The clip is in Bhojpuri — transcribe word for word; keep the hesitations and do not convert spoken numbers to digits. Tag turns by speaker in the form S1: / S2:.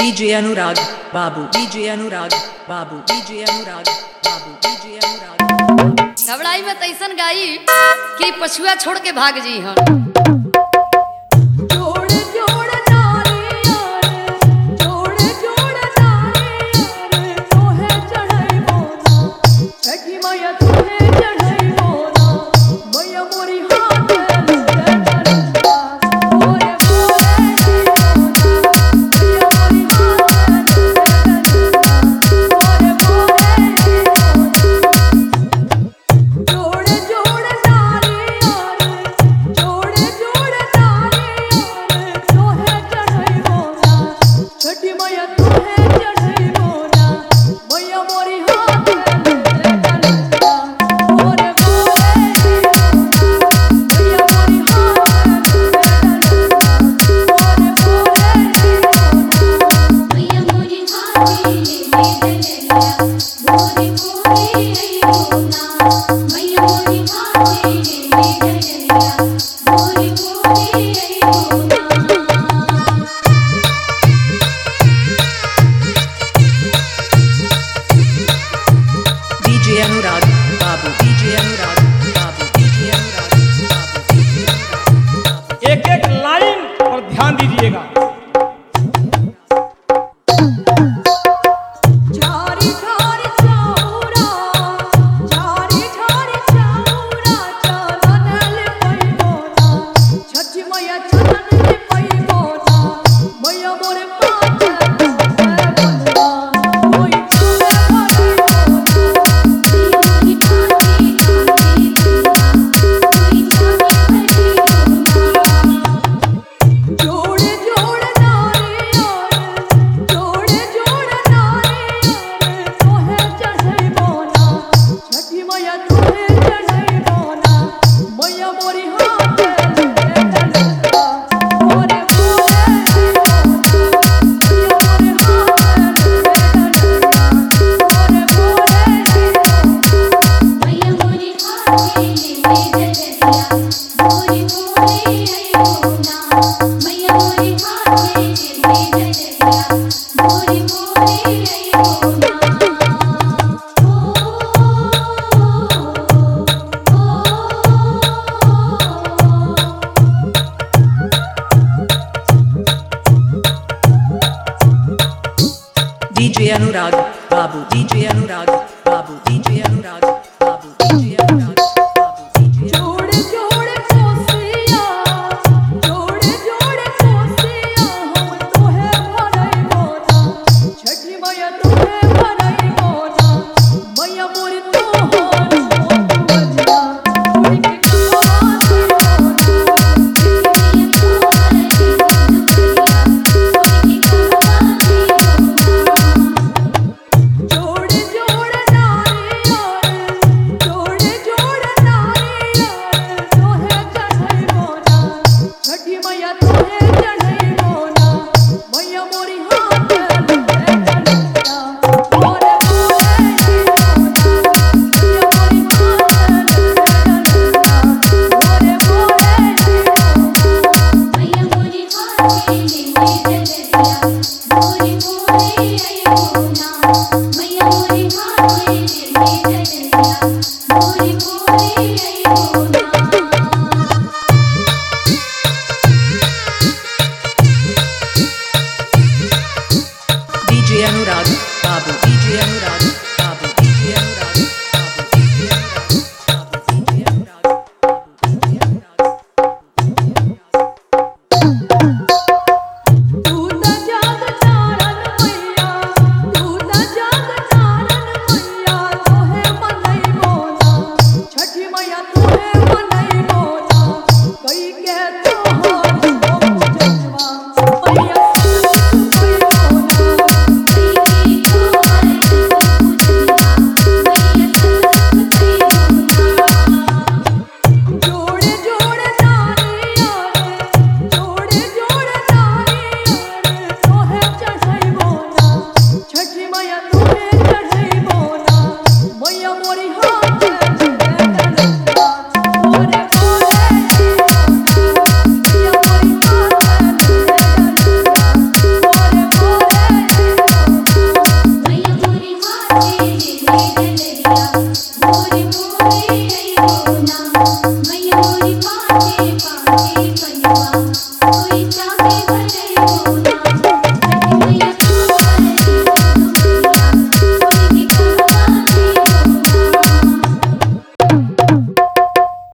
S1: डीजे अनुराग बाबू, डीजे अनुराग बाबू, डीजे अनुराग बाबू, डीजे अनुराग।
S2: घबराई में तैसन गाई कि पछुआ छोड़ के भाग जी हम।
S1: डीजे अनुराग बाबू, डीजे अनुराग बाबू, डीजे अनुराग बाबू, डीजे अनुराग बाबू।
S3: एक एक लाइन पर ध्यान दीजिएगा।
S1: डीजे अनुराग बाबू, डीजे अनुराग बाबू, डीजे अनुराग बाबू, डीजे अनुराग बाबू, डीजे
S4: जोड़े जोड़े कोसिया, जोड़े जोड़े कोसिया, हम तोहे भरई मोना, छठी मैया तोहे भरई मोना, मैया मोर तोहर मोत बजना, उड़ के कमाती मोना, जोड़े जोड़े नारियल, जोड़े हो